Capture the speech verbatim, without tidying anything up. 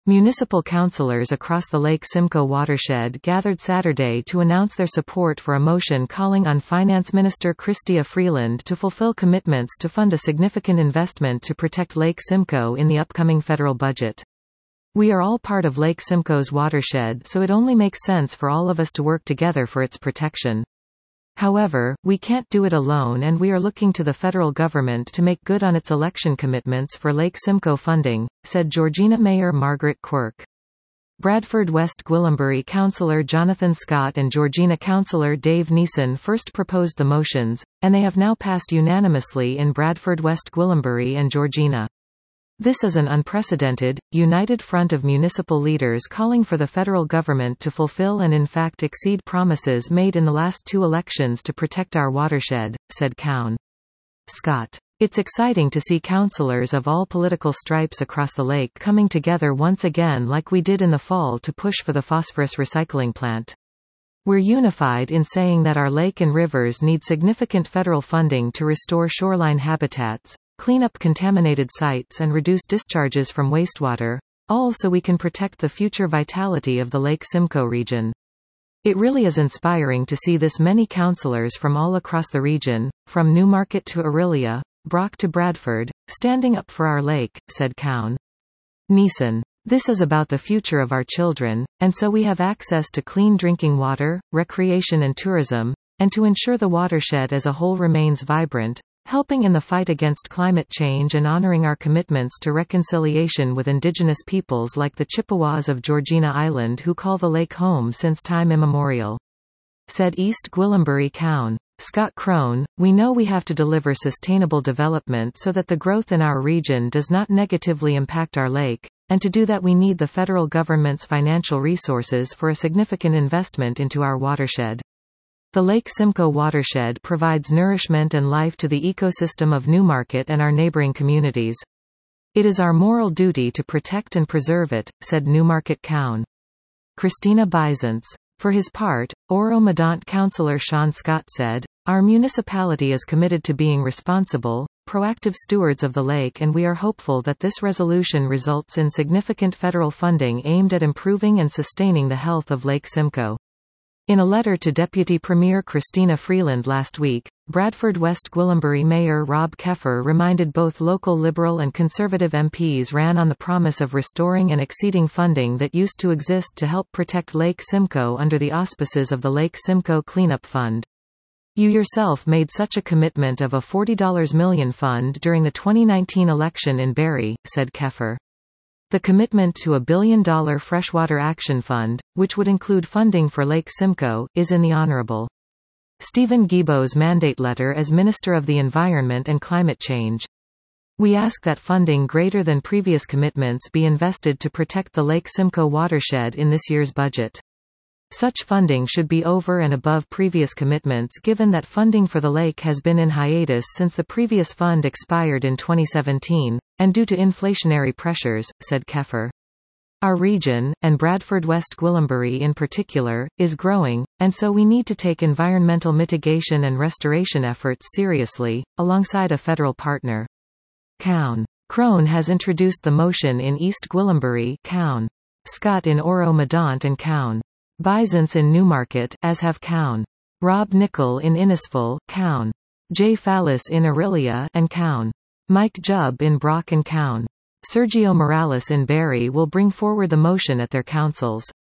Municipal councillors across the Lake Simcoe watershed gathered Saturday to announce their support for a motion calling on Finance Minister Chrystia Freeland to fulfill commitments to fund a significant investment to protect Lake Simcoe in the upcoming federal budget. "We are all part of Lake Simcoe's watershed, so it only makes sense for all of us to work together for its protection. However, we can't do it alone, and we are looking to the federal government to make good on its election commitments for Lake Simcoe funding," said Georgina Mayor Margaret Quirk. Bradford West Gwillimbury Councillor Jonathan Scott and Georgina Councillor Dave Neeson first proposed the motions, and they have now passed unanimously in Bradford West Gwillimbury and Georgina. This is an unprecedented, united front of municipal leaders calling for the federal government to fulfill and in fact exceed promises made in the last two elections to protect our watershed, said Cown. Scott. "It's exciting to see councillors of all political stripes across the lake coming together once again like we did in the fall to push for the phosphorus recycling plant. We're unified in saying that our lake and rivers need significant federal funding to restore shoreline habitats, clean up contaminated sites and reduce discharges from wastewater, all so we can protect the future vitality of the Lake Simcoe region. It really is inspiring to see this many councillors from all across the region, from Newmarket to Orillia, Brock to Bradford, standing up for our lake," said Cown. Neeson. "This is about the future of our children, and so we have access to clean drinking water, recreation and tourism, and to ensure the watershed as a whole remains vibrant, helping in the fight against climate change and honoring our commitments to reconciliation with indigenous peoples like the Chippewas of Georgina Island who call the lake home since time immemorial," said East Gwillimbury Cown. Scott Crone. "We know we have to deliver sustainable development so that the growth in our region does not negatively impact our lake, and to do that we need the federal government's financial resources for a significant investment into our watershed. The Lake Simcoe watershed provides nourishment and life to the ecosystem of Newmarket and our neighboring communities. It is our moral duty to protect and preserve it," said Newmarket Cown. Christina Bisons. For his part, Oro-Medonte Councillor Sean Scott said, "Our municipality is committed to being responsible, proactive stewards of the lake, and we are hopeful that this resolution results in significant federal funding aimed at improving and sustaining the health of Lake Simcoe." In a letter to Deputy Premier Christina Freeland last week, Bradford West Gwillimbury Mayor Rob Keffer reminded both local Liberal and Conservative M Ps ran on the promise of restoring and exceeding funding that used to exist to help protect Lake Simcoe under the auspices of the Lake Simcoe Cleanup Fund. "You yourself made such a commitment of a forty million dollars fund during the twenty nineteen election in Barrie," said Keffer. "The commitment to a billion dollar freshwater action fund, which would include funding for Lake Simcoe, is in the Honourable Stephen Guilbeault's mandate letter as Minister of the Environment and Climate Change. We ask that funding greater than previous commitments be invested to protect the Lake Simcoe watershed in this year's budget. Such funding should be over and above previous commitments given that funding for the lake has been in hiatus since the previous fund expired in twenty seventeen, and due to inflationary pressures," said Keffer. "Our region, and Bradford West Gwillimbury in particular, is growing, and so we need to take environmental mitigation and restoration efforts seriously, alongside a federal partner." Cown. Crone has introduced the motion in East Gwillimbury, Cown. Scott in Oro-Medonte and Cown. Bisons in Newmarket, as have Cown. Rob Nicol in Innisfil, Cown. Jay Fallis in Orillia, and Cown. Mike Jubb in Brock and Cown. Sergio Morales in Barrie will bring forward the motion at their councils.